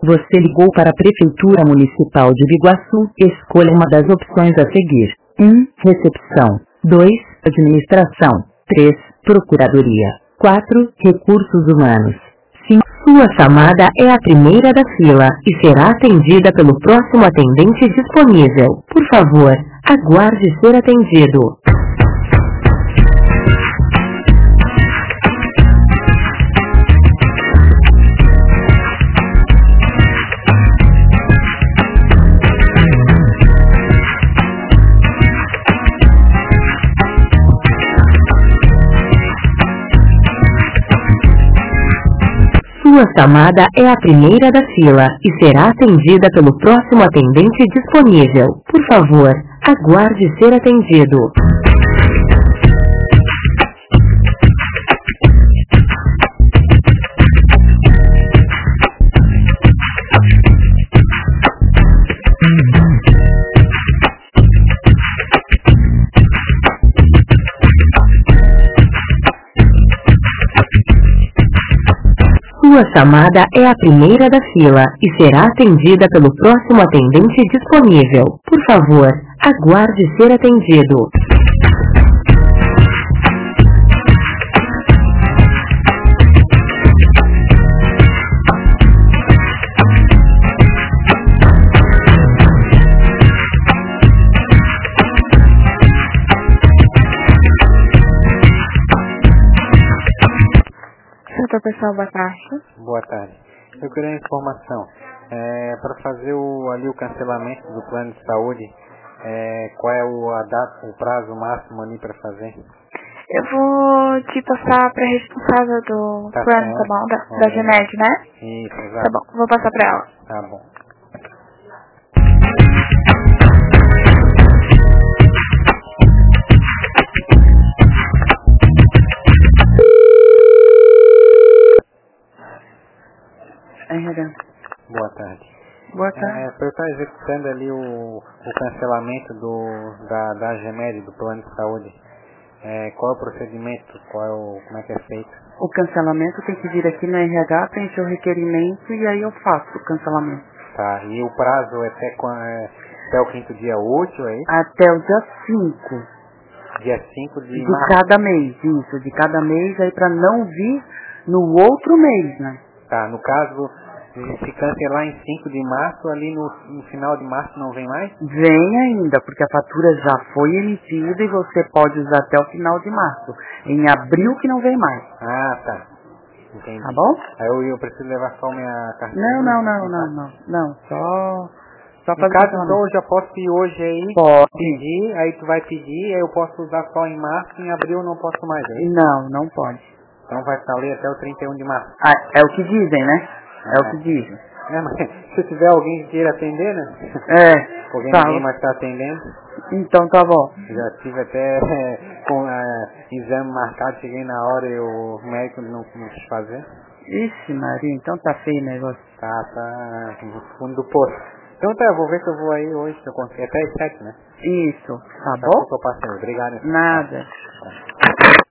Você ligou para a Prefeitura Municipal de Biguaçu. Escolha uma das opções a seguir. 1. Recepção. 2. Administração. 3. Procuradoria. 4. Recursos humanos. 5. Sua chamada é a primeira da fila e será atendida pelo próximo atendente disponível. Por favor, aguarde ser atendido. Sua chamada é a primeira da fila e será atendida pelo próximo atendente disponível. Por favor, aguarde ser atendido. Sua chamada é a primeira da fila e será atendida pelo próximo atendente disponível. Por favor, aguarde ser atendido. Doutor pessoal, boa tarde. Boa tarde. Eu queria informação. Para fazer o cancelamento do plano de saúde, qual é a data, o prazo máximo ali para fazer? Eu vou te passar para a responsável do plano, tá bom? Da Gemed, né? Isso, exato. Tá bom, vou passar para ela. Tá bom. Boa tarde. Boa tarde. Para eu estar executando ali o cancelamento da Gemed, do plano de saúde, qual é o procedimento? Como é que é feito? O cancelamento tem que vir aqui no RH, preencher o requerimento e aí eu faço o cancelamento. Tá, e o prazo é até o quinto dia útil, é isso? Até o dia 5. Dia 5 de De março? cada mês, isso, de cada mês, aí pra não vir no outro mês, né? Tá, no caso, se cancelar em 5 de março, ali no final de março não vem mais? Vem ainda, porque a fatura já foi emitida e você pode usar até o final de março. Em abril que não vem mais. Ah, tá. Entendi. Tá bom? Aí eu preciso levar só minha carteira? Não, só No fazer caso, cancelamento. então, eu já posso ir hoje aí, Pode. pedir, aí tu vai pedir, aí eu posso usar só em março, em abril eu não posso mais, é isso? Não pode. Então vai estar ali até o 31 de março. Ah, é o que dizem, né? É o que dizem. Mas se tiver alguém que queira atender, né? Porque Tá. ninguém mais está atendendo. Então tá bom. Já tive até com exame marcado, cheguei na hora e o médico não quis fazer. Ixi, Maria, então tá feio o negócio. Tá no fundo do poço. Então tá, eu vou ver se eu vou aí hoje, se eu consigo. Até às 7, né? Isso, tá bom? Eu passo aí. Obrigado. Nada. Tá.